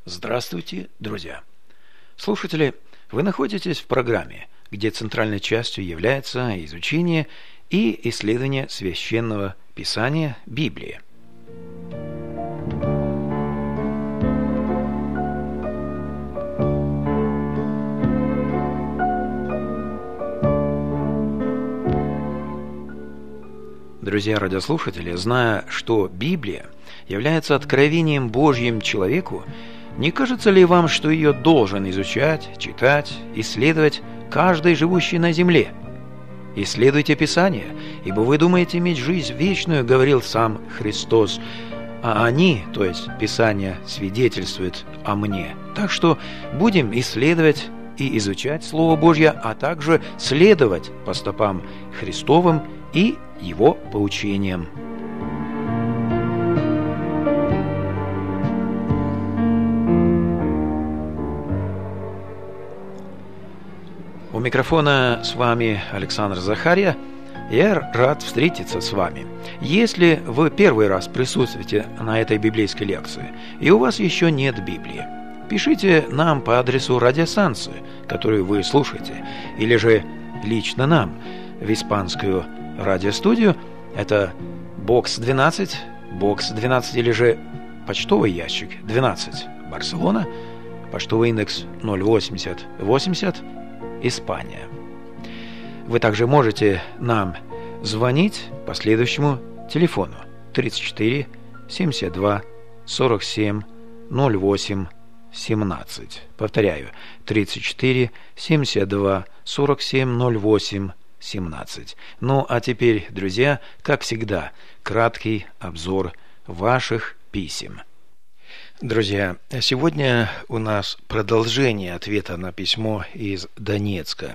Здравствуйте, друзья! Слушатели, вы находитесь в программе, где центральной частью является изучение и исследование Священного Писания Библии. Друзья радиослушатели, зная, что Библия является откровением Божьим человеку, не кажется ли вам, что ее должен изучать, читать, исследовать каждый живущий на земле? Исследуйте Писание, ибо вы думаете иметь жизнь вечную, говорил сам Христос, а они, то есть Писание, свидетельствуют о мне. Так что будем исследовать и изучать Слово Божье, а также следовать по стопам Христовым и Его поучениям. У микрофона с вами Александр Захарья. Я рад встретиться с вами. Если вы первый раз присутствуете на этой библейской лекции, и у вас еще нет Библии, пишите нам по адресу радиостанции, которую вы слушаете, или же лично нам в испанскую радиостудию. Это бокс 12 или же почтовый ящик 12, Барселона, почтовый индекс 08080, Испания. Вы также можете нам звонить по следующему телефону 34 72 47 08 17. Повторяю, 34 72 47 08 17. Ну а теперь, друзья, как всегда, краткий обзор ваших писем. Друзья, сегодня у нас продолжение ответа на письмо из Донецка.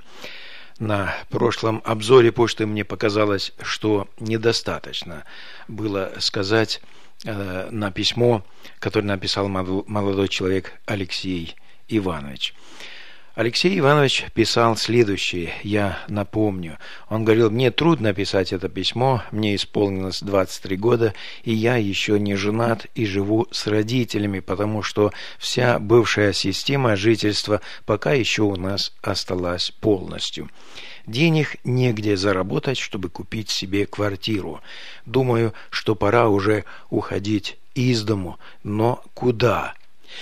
На прошлом обзоре почты мне показалось, что недостаточно было сказать на письмо, которое написал молодой человек Алексей Иванович. Алексей Иванович писал следующее, я напомню. Он говорил: мне трудно писать это письмо, мне исполнилось 23 года, и я еще не женат и живу с родителями, потому что вся бывшая система жительства пока еще у нас осталась полностью. Денег негде заработать, чтобы купить себе квартиру. Думаю, что пора уже уходить из дому, но куда?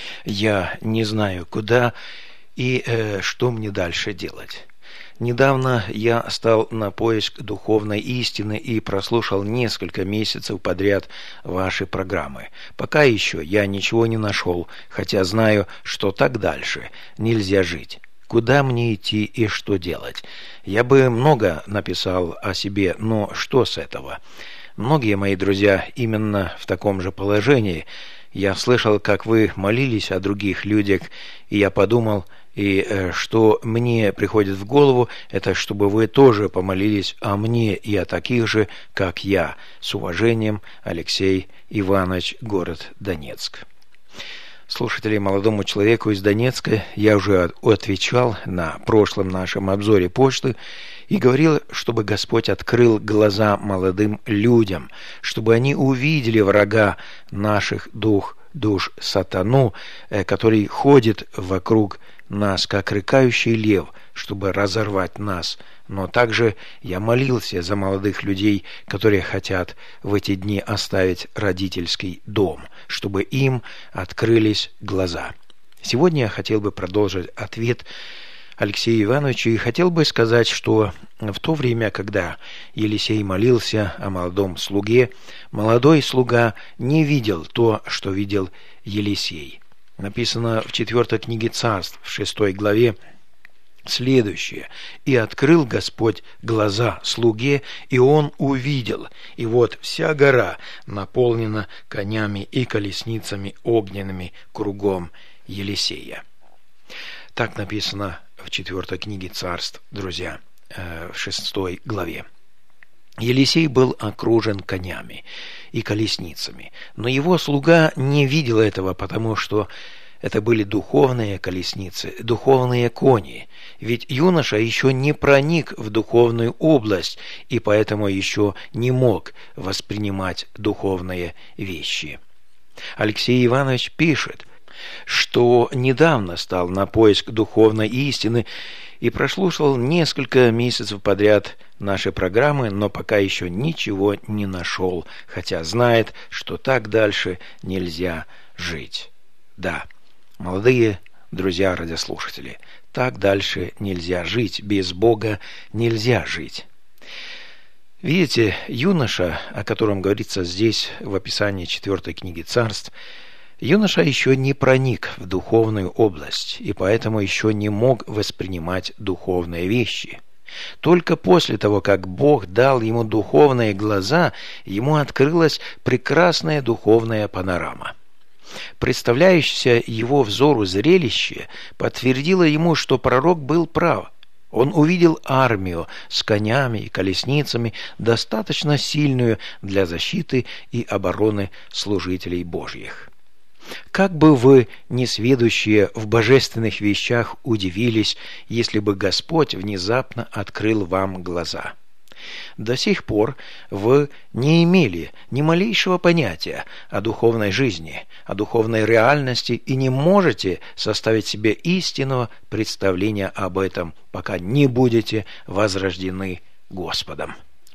Я не знаю, куда и что мне дальше делать. Недавно я стал на поиск духовной истины и прослушал несколько месяцев подряд ваши программы. Пока еще я ничего не нашел, хотя знаю, что так дальше нельзя жить. Куда мне идти и что делать? Я бы много написал о себе, но что с этого? Многие мои друзья именно в таком же положении. Я слышал, как вы молились о других людях, и я подумал, и что мне приходит в голову, это чтобы вы тоже помолились о мне и о таких же, как я. С уважением, Алексей Иванович, город Донецк. Слушатели, молодому человеку из Донецка я уже отвечал на прошлом нашем обзоре почты и говорил, чтобы Господь открыл глаза молодым людям, чтобы они увидели врага наших душ сатану, который ходит вокруг нас, как рыкающий лев, чтобы разорвать нас. Но также я молился за молодых людей, которые хотят в эти дни оставить родительский дом, чтобы им открылись глаза. Сегодня я хотел бы продолжить ответ Алексею Ивановичу и хотел бы сказать, что в то время, когда Елисей молился о молодом слуге, молодой слуга не видел то, что видел Елисей. Написано в 4 книге Царств, в 6 главе, следующее: «И открыл Господь глаза слуге, и он увидел, и вот вся гора наполнена конями и колесницами огненными кругом Елисея». Так написано в 4 книге Царств, друзья, в 6 главе. Елисей был окружен конями и колесницами, но его слуга не видел этого, потому что это были духовные колесницы, духовные кони, ведь юноша еще не проник в духовную область и поэтому еще не мог воспринимать духовные вещи. Алексей Иванович пишет: что недавно стал на поиск духовной истины и прослушал несколько месяцев подряд наши программы, но пока еще ничего не нашел, хотя знает, что так дальше нельзя жить. Да, молодые друзья радиослушатели, так дальше нельзя жить, без Бога нельзя жить. Видите, юноша, о котором говорится здесь в описании 4 книги Царств, юноша еще не проник в духовную область и поэтому еще не мог воспринимать духовные вещи. Только после того, как Бог дал ему духовные глаза, ему открылась прекрасная духовная панорама. Представляющееся его взору зрелище подтвердило ему, что пророк был прав. Он увидел армию с конями и колесницами, достаточно сильную для защиты и обороны служителей Божьих. Как бы вы, несведущие в божественных вещах, удивились, если бы Господь внезапно открыл вам глаза. До сих пор вы не имели ни малейшего понятия о духовной жизни, о духовной реальности и не можете составить себе истинного представления об этом, пока не будете возрождены Господом.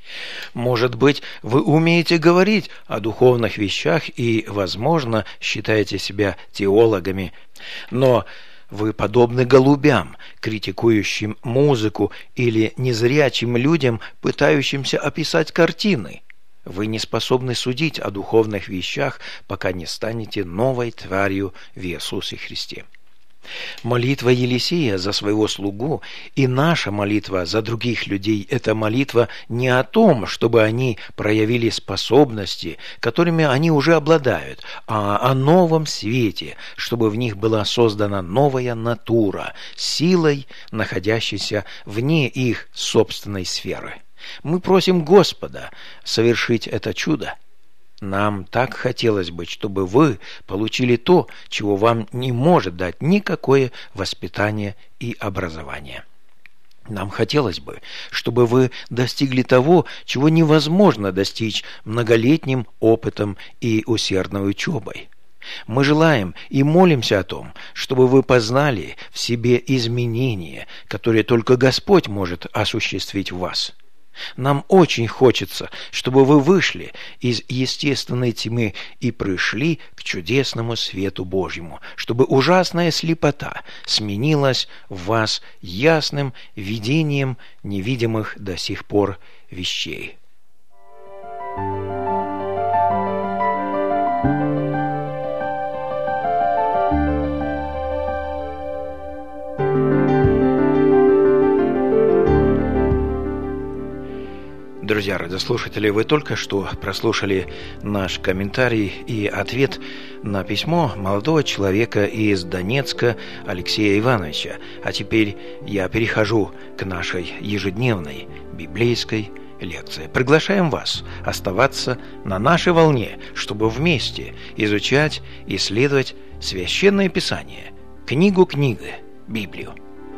Может быть, вы умеете говорить о духовных вещах и, возможно, считаете себя теологами, но вы подобны голубям, критикующим музыку, или незрячим людям, пытающимся описать картины. Вы не способны судить о духовных вещах, пока не станете новой тварью в Иисусе Христе. Молитва Елисея за своего слугу и наша молитва за других людей – это молитва не о том, чтобы они проявили способности, которыми они уже обладают, а о новом свете, чтобы в них была создана новая натура, силой, находящейся вне их собственной сферы. Мы просим Господа совершить это чудо. Нам так хотелось бы, чтобы вы получили то, чего вам не может дать никакое воспитание и образование. Нам хотелось бы, чтобы вы достигли того, чего невозможно достичь многолетним опытом и усердной учебой. Мы желаем и молимся о том, чтобы вы познали в себе изменения, которые только Господь может осуществить в вас. Нам очень хочется, чтобы вы вышли из естественной тьмы и пришли к чудесному свету Божьему, чтобы ужасная слепота сменилась в вас ясным видением невидимых до сих пор вещей. Друзья радиослушатели, вы только что прослушали наш комментарий и ответ на письмо молодого человека из Донецка Алексея Ивановича. А теперь я перехожу к нашей ежедневной библейской лекции. Приглашаем вас оставаться на нашей волне, чтобы вместе изучать, исследовать Священное Писание, книгу книги, Библию.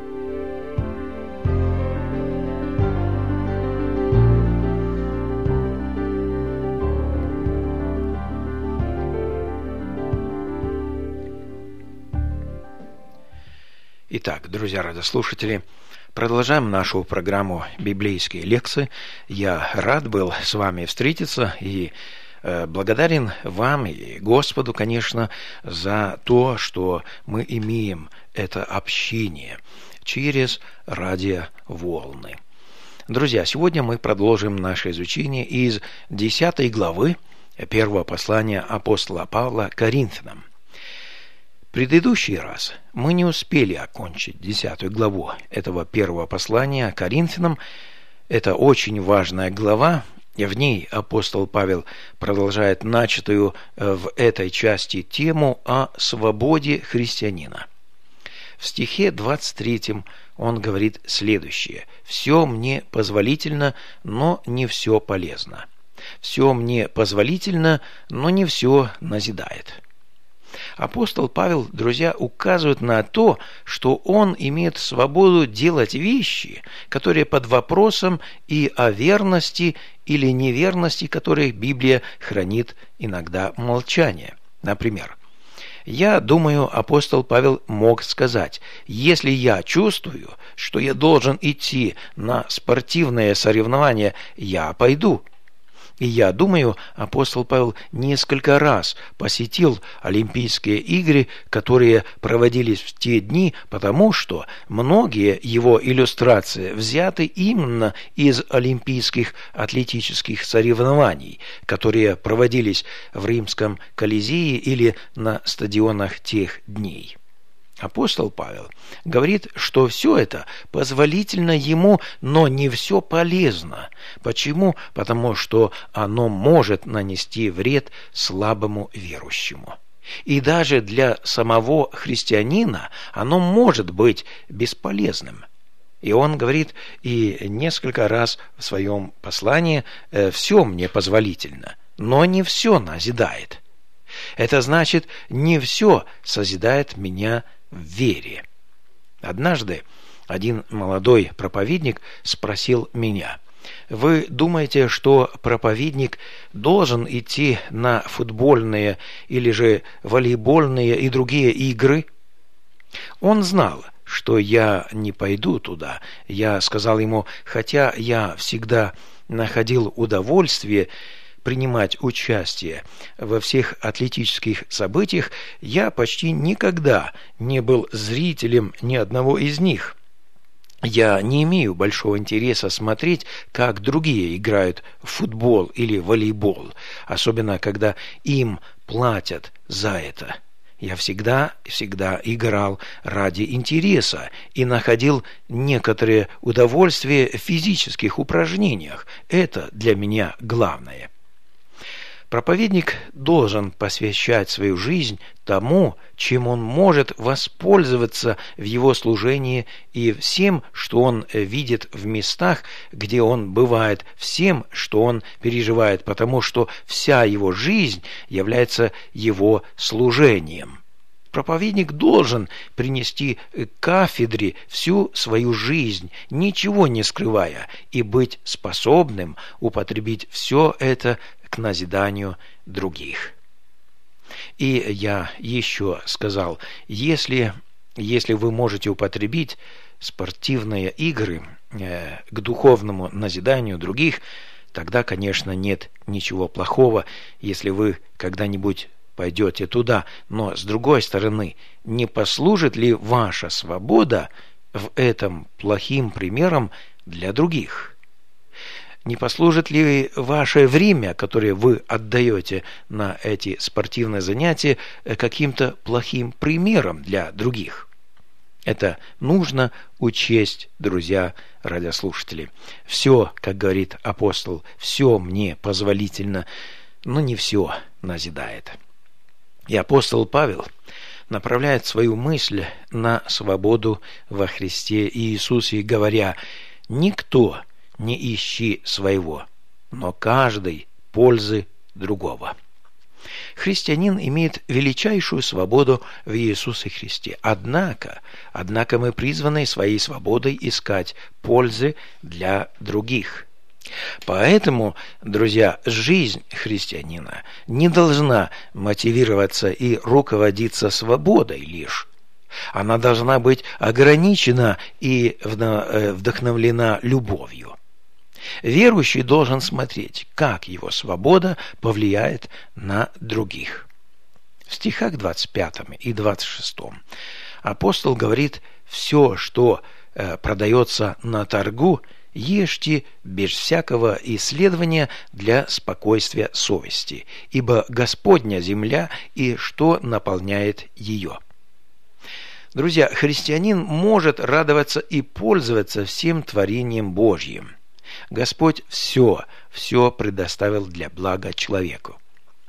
Итак, друзья радиослушатели, продолжаем нашу программу «Библейские лекции». Я рад был с вами встретиться и благодарен вам и Господу, конечно, за то, что мы имеем это общение через радиоволны. Друзья, сегодня мы продолжим наше изучение из 10 главы 1 послания апостола Павла Коринфянам. В предыдущий раз мы не успели окончить 10 главу этого первого послания Коринфянам. Это очень важная глава. В ней апостол Павел продолжает начатую в этой части тему о свободе христианина. В стихе 23 он говорит следующее: «Все мне позволительно, но не все полезно. Все мне позволительно, но не все назидает». Апостол Павел, друзья, указывает на то, что он имеет свободу делать вещи, которые под вопросом, и о верности или неверности которых Библия хранит иногда молчание. Например, Я думаю, апостол Павел мог сказать: если я чувствую, что я должен идти на спортивное соревнование, я пойду. И я думаю, апостол Павел несколько раз посетил Олимпийские игры, которые проводились в те дни, потому что многие его иллюстрации взяты именно из олимпийских атлетических соревнований, которые проводились в Римском Колизее или на стадионах тех дней. Апостол Павел говорит, что все это позволительно ему, но не все полезно. Почему? Потому что оно может нанести вред слабому верующему. И даже для самого христианина оно может быть бесполезным. И он говорит и несколько раз в своем послании: «Все мне позволительно, но не все назидает». Это значит, не все созидает меня в вере. Однажды один молодой проповедник спросил меня: вы думаете, что проповедник должен идти на футбольные или же волейбольные и другие игры? Он знал, что я не пойду туда. Я сказал ему: хотя я всегда находил удовольствие принимать участие во всех атлетических событиях, я почти никогда не был зрителем ни одного из них. Я не имею большого интереса смотреть, как другие играют в футбол или волейбол, особенно когда им платят за это. Я всегда играл ради интереса и находил некоторое удовольствие в физических упражнениях. Это для меня главное. Проповедник должен посвящать свою жизнь тому, чем он может воспользоваться в его служении, и всем, что он видит в местах, где он бывает, всем, что он переживает, потому что вся его жизнь является его служением. Проповедник должен принести к кафедре всю свою жизнь, ничего не скрывая, и быть способным употребить все это к назиданию других. И я еще сказал: если вы можете употребить спортивные игры к духовному назиданию других, тогда, конечно, нет ничего плохого, если вы когда-нибудь пойдете туда. Но, с другой стороны, не послужит ли ваша свобода в этом плохим примером для других? Не послужит ли ваше время, которое вы отдаете на эти спортивные занятия, каким-то плохим примером для других? Это нужно учесть, друзья радиослушатели. Все, как говорит апостол, все мне позволительно, но не все назидает. И апостол Павел направляет свою мысль на свободу во Христе Иисусе, говоря: «Никто не ищи своего, но каждый пользы другого». Христианин имеет величайшую свободу в Иисусе Христе. Однако мы призваны своей свободой искать пользы для других. Поэтому, друзья, жизнь христианина не должна мотивироваться и руководиться свободой лишь. Она должна быть ограничена и вдохновлена любовью. Верующий должен смотреть, как его свобода повлияет на других. В стихах 25 и 26 апостол говорит: «Все, что продается на торгу, ешьте без всякого исследования для спокойствия совести, ибо Господня земля и что наполняет ее». Друзья, христианин может радоваться и пользоваться всем творением Божьим. Господь все предоставил для блага человеку.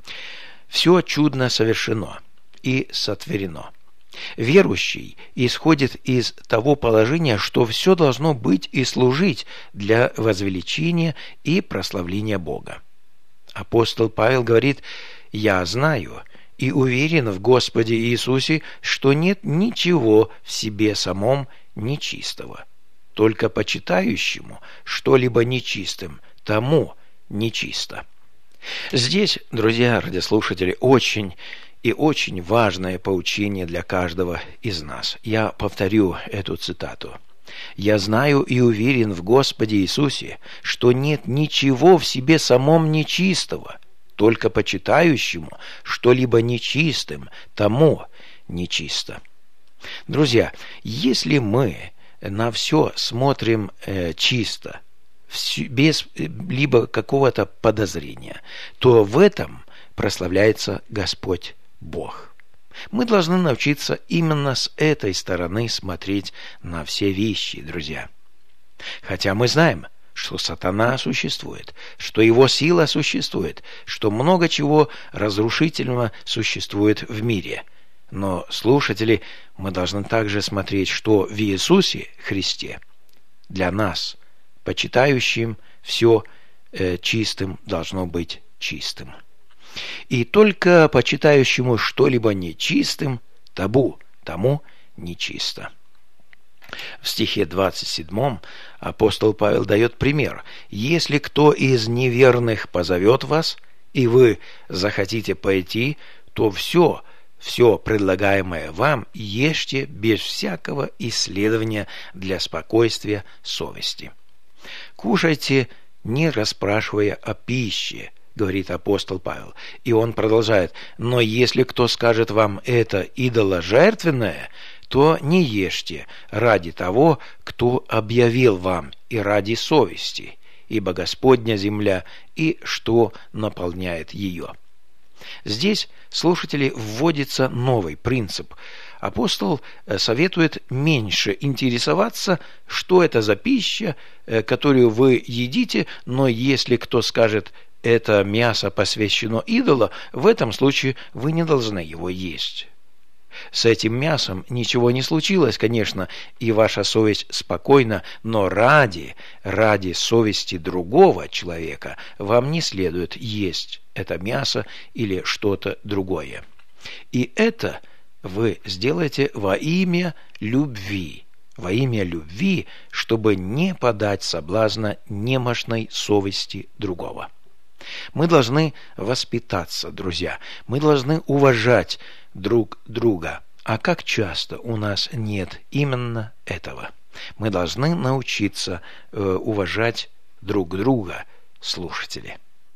Все чудно совершено и сотворено. Верующий исходит из того положения, что все должно быть и служить для возвеличения и прославления Бога. Апостол Павел говорит: «Я знаю и уверен в Господе Иисусе, что нет ничего в себе самом нечистого. Только почитающему что-либо нечистым, тому нечисто». Здесь, друзья радиослушатели, очень и очень важное поучение для каждого из нас. Я повторю эту цитату. «Я знаю и уверен в Господе Иисусе, что нет ничего в себе самом нечистого, только почитающему что-либо нечистым, тому нечисто». Друзья, если мы на все смотрим чисто, без либо какого-то подозрения, то в этом прославляется Господь Бог. Мы должны научиться именно с этой стороны смотреть на все вещи, друзья. Хотя мы знаем, что сатана существует, что его сила существует, что много чего разрушительного существует в мире. Но, слушатели, мы должны также смотреть, что в Иисусе Христе для нас, почитающим, все чистым должно быть чистым. И только почитающему что-либо нечистым, тому нечисто. В стихе 27 апостол Павел дает пример. «Если кто из неверных позовет вас, и вы захотите пойти, то все предлагаемое вам ешьте без всякого исследования для спокойствия совести. Кушайте, не расспрашивая о пище», говорит апостол Павел. И он продолжает: «Но если кто скажет вам это идоложертвенное, то не ешьте ради того, кто объявил вам, и ради совести, ибо Господня земля, и что наполняет ее». Здесь, слушатели, вводится новый принцип. Апостол советует меньше интересоваться, что это за пища, которую вы едите, но если кто скажет: «это мясо посвящено идолу», в этом случае вы не должны его есть. С этим мясом ничего не случилось, конечно, и ваша совесть спокойна, но ради совести другого человека вам не следует есть это мясо или что-то другое. И это вы сделаете во имя любви, чтобы не подать соблазна немощной совести другого. Мы должны воспитаться, друзья, мы должны уважать друг друга. А как часто у нас нет именно этого? Мы должны научиться уважать друг друга, слушатели.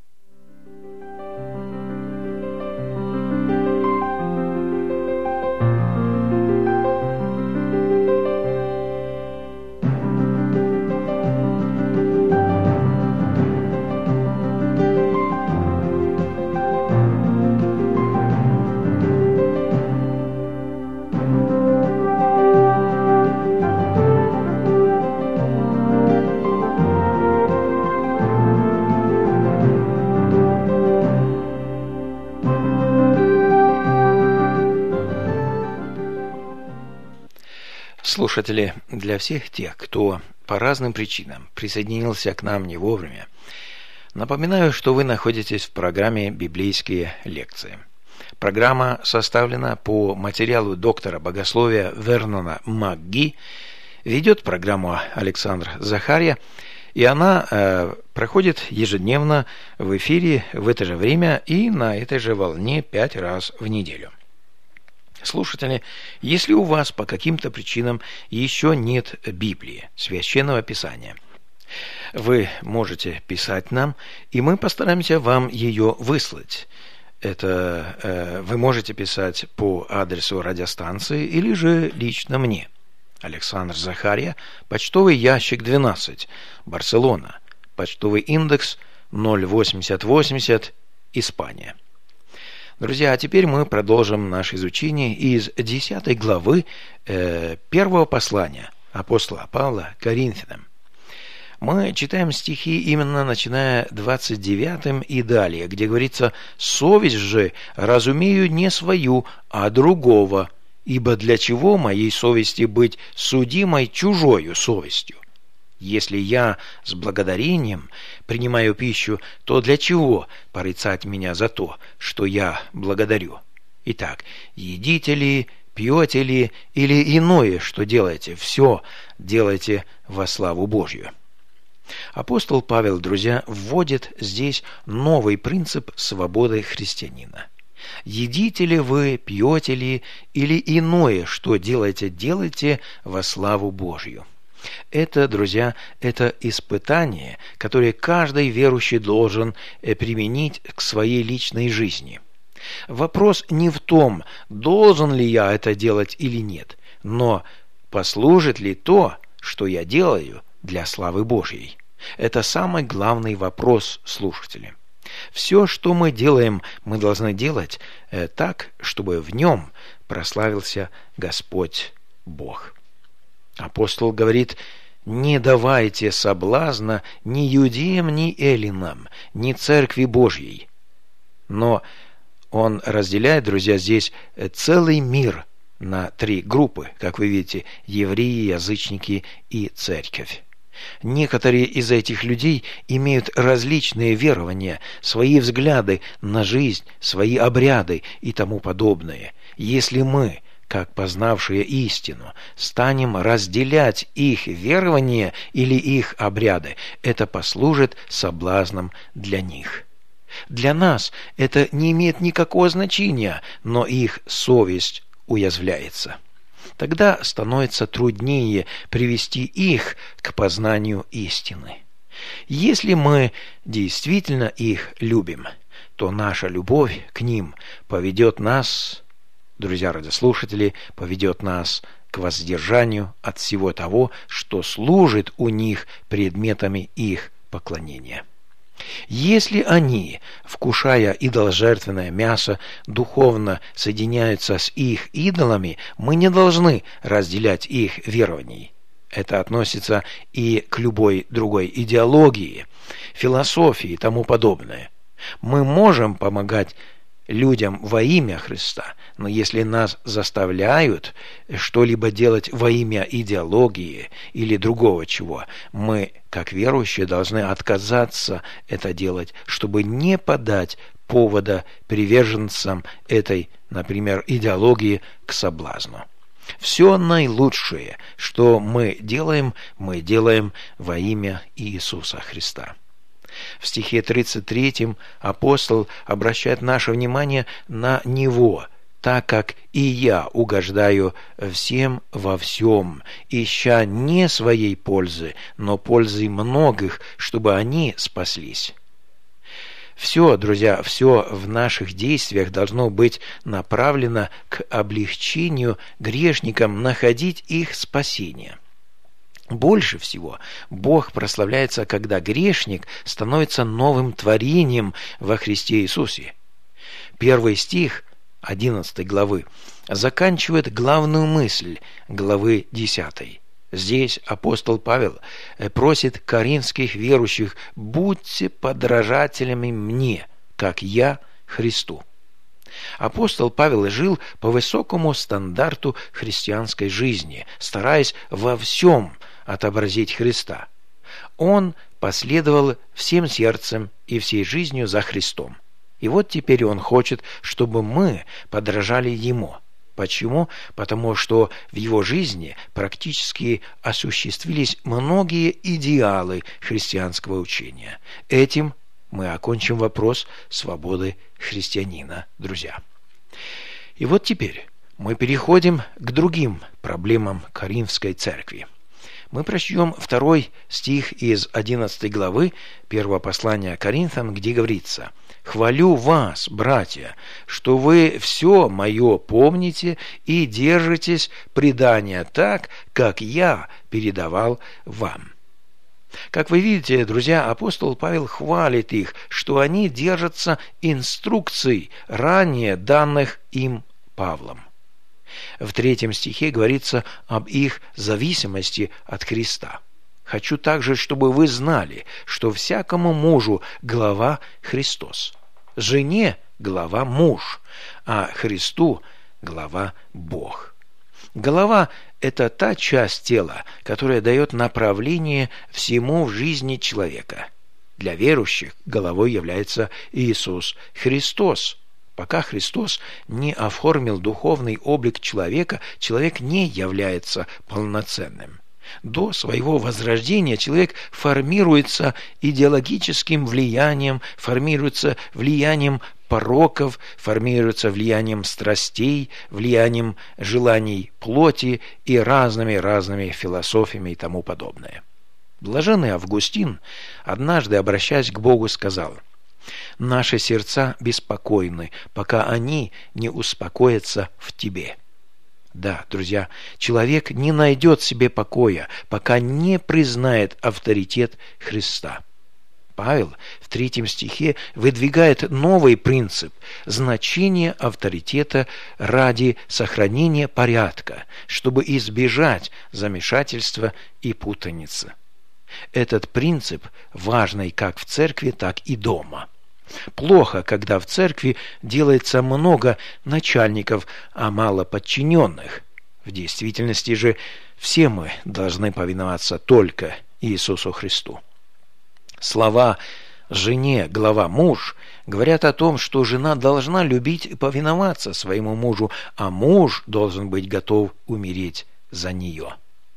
Слушатели, для всех тех, кто по разным причинам присоединился к нам не вовремя, напоминаю, что вы находитесь в программе «Библейские лекции». Программа составлена по материалу доктора богословия Вернона МакГи, ведет программу Александр Захарья, и она проходит ежедневно в эфире в это же время и на этой же волне 5 раз в неделю. Слушатели, если у вас по каким-то причинам еще нет Библии, Священного Писания, вы можете писать нам, и мы постараемся вам ее выслать. Это вы можете писать по адресу радиостанции или же лично мне. Александр Захарья, почтовый ящик 12, Барселона, почтовый индекс 08080, Испания. Друзья, а теперь мы продолжим наше изучение из 10 главы первого послания апостола Павла Коринфянам. Мы читаем стихи именно начиная 29 и далее, где говорится: «Совесть же разумею не свою, а другого, ибо для чего моей совести быть судимой чужою совестью? Если я с благодарением принимаю пищу, то для чего порицать меня за то, что я благодарю? Итак, едите ли, пьете ли или иное, что делаете, все делайте во славу Божью». Апостол Павел, друзья, вводит здесь новый принцип свободы христианина. Едите ли вы, пьете ли, или иное, что делаете, делайте во славу Божью. Это, друзья, это испытание, которое каждый верующий должен применить к своей личной жизни. Вопрос не в том, должен ли я это делать или нет, но послужит ли то, что я делаю, для славы Божьей. Это самый главный вопрос, слушатели. Все, что мы делаем, мы должны делать так, чтобы в нем прославился Господь Бог. Апостол говорит: «Не давайте соблазна ни иудеям, ни эллинам, ни церкви Божьей». Но он разделяет, друзья, здесь целый мир на 3 группы, как вы видите: евреи, язычники и церковь. Некоторые из этих людей имеют различные верования, свои взгляды на жизнь, свои обряды и тому подобное. Если мы, как познавшие истину, станем разделять их верования или их обряды, это послужит соблазном для них. Для нас это не имеет никакого значения, но их совесть уязвляется. Тогда становится труднее привести их к познанию истины. Если мы действительно их любим, то наша любовь к ним поведет нас, друзья радиослушатели, поведет нас к воздержанию от всего того, что служит у них предметами их поклонения. Если они, вкушая идоложертвенное мясо, духовно соединяются с их идолами, мы не должны разделять их верований. Это относится и к любой другой идеологии, философии и тому подобное. Мы можем помогать людям во имя Христа, но если нас заставляют что-либо делать во имя идеологии или другого чего, мы, как верующие, должны отказаться это делать, чтобы не подать повода приверженцам этой, например, идеологии к соблазну. Все наилучшее, что мы делаем во имя Иисуса Христа. В стихе 33 апостол обращает наше внимание на Него, так как и я угождаю всем во всем, ища не своей пользы, но пользы многих, чтобы они спаслись. Все, друзья, все в наших действиях должно быть направлено к облегчению грешникам находить их спасение. Больше всего Бог прославляется, когда грешник становится новым творением во Христе Иисусе. 1 стих 11 главы заканчивает главную мысль главы 10. Здесь апостол Павел просит коринфских верующих: «Будьте подражателями мне, как я Христу». Апостол Павел жил по высокому стандарту христианской жизни, стараясь во всем отобразить Христа. Он последовал всем сердцем и всей жизнью за Христом. И вот теперь он хочет, чтобы мы подражали ему. Почему? Потому что в его жизни практически осуществились многие идеалы христианского учения. Этим мы окончим вопрос свободы христианина, друзья. И вот теперь мы переходим к другим проблемам Коринфской церкви. Мы прочтем 2 стих из 11 главы 1 послания Коринфянам, где говорится: «Хвалю вас, братья, что вы все мое помните и держитесь предания так, как я передавал вам». Как вы видите, друзья, апостол Павел хвалит их, что они держатся инструкций, ранее данных им Павлом. В 3 стихе говорится об их зависимости от Христа. «Хочу также, чтобы вы знали, что всякому мужу глава Христос, жене глава муж, а Христу глава Бог». Голова – это та часть тела, которая дает направление всему в жизни человека. Для верующих головой является Иисус Христос. Пока Христос не оформил духовный облик человека, человек не является полноценным. До своего возрождения человек формируется идеологическим влиянием, формируется влиянием пороков, формируется влиянием страстей, влиянием желаний плоти и разными философиями и тому подобное. Блаженный Августин, однажды, обращаясь к Богу, сказал: «Наши сердца беспокойны, пока они не успокоятся в Тебе». Да, друзья, человек не найдет себе покоя, пока не признает авторитет Христа. Павел в 3 стихе выдвигает новый принцип – значение авторитета ради сохранения порядка, чтобы избежать замешательства и путаницы. Этот принцип важный как в церкви, так и дома. Плохо, когда в церкви делается много начальников, а мало подчиненных. В действительности же все мы должны повиноваться только Иисусу Христу. Слова «жене глава муж» говорят о том, что жена должна любить и повиноваться своему мужу, а муж должен быть готов умереть за нее.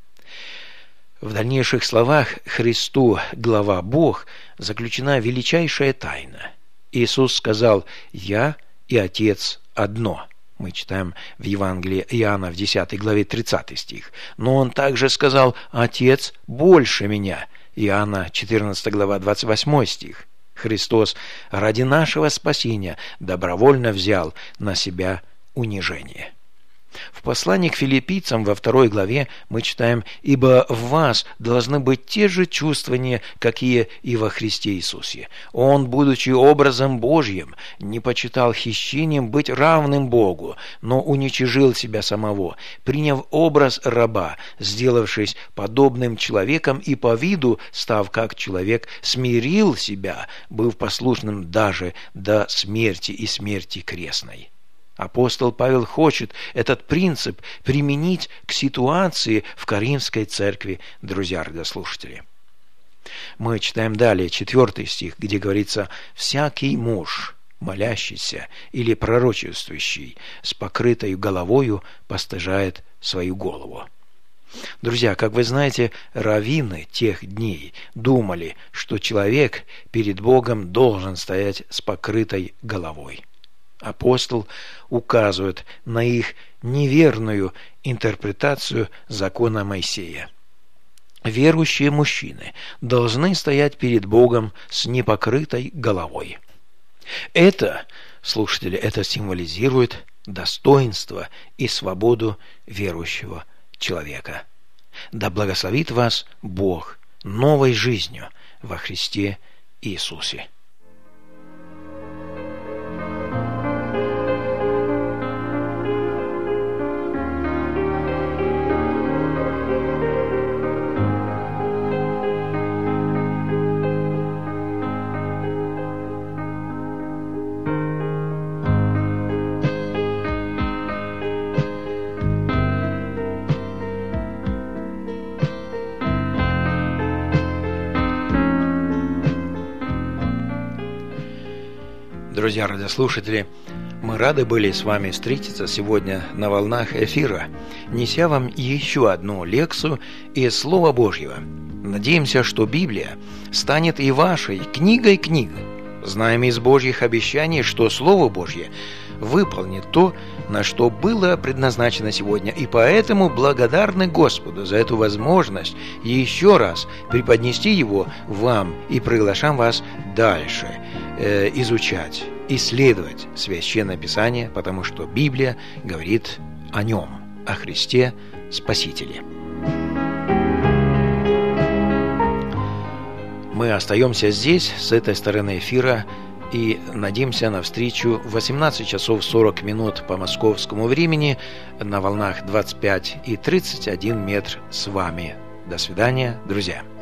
В дальнейших словах «Христу глава Бог» заключена величайшая тайна. Иисус сказал: «Я и Отец одно». Мы читаем в Евангелии Иоанна в 10 главе 30 стих. Но Он также сказал: «Отец больше меня». Иоанна 14 глава 28 стих. Христос ради нашего спасения добровольно взял на себя унижение. В послании к филиппийцам во 2 главе мы читаем: «Ибо в вас должны быть те же чувствования, какие и во Христе Иисусе. Он, будучи образом Божьим, не почитал хищением быть равным Богу, но уничижил себя самого, приняв образ раба, сделавшись подобным человеком и по виду, став как человек, смирил себя, быв послушным даже до смерти и смерти крестной». Апостол Павел хочет этот принцип применить к ситуации в Коринфской церкви, друзья радиослушатели. Мы читаем далее 4 стих, где говорится: «Всякий муж, молящийся или пророчествующий, с покрытой головою постыжает свою голову». Друзья, как вы знаете, раввины тех дней думали, что человек перед Богом должен стоять с покрытой головой. Апостол указывает на их неверную интерпретацию закона Моисея. Верующие мужчины должны стоять перед Богом с непокрытой головой. Это, слушатели, это символизирует достоинство и свободу верующего человека. Да благословит вас Бог новой жизнью во Христе Иисусе. Друзья радиослушатели, мы рады были с вами встретиться сегодня на волнах эфира, неся вам еще одну лекцию из Слова Божьего. Надеемся, что Библия станет и вашей книгой книг. Знаем из Божьих обещаний, что Слово Божье выполнит то, на что было предназначено сегодня, и поэтому благодарны Господу за эту возможность еще раз преподнести его вам и приглашаем вас дальше изучать, исследовать Священное Писание, потому что Библия говорит о нем, о Христе Спасителе. Мы остаемся здесь, с этой стороны эфира, и надеемся на встречу в 18 часов 40 минут по московскому времени на волнах 25 и 31 метр с вами. До свидания, друзья.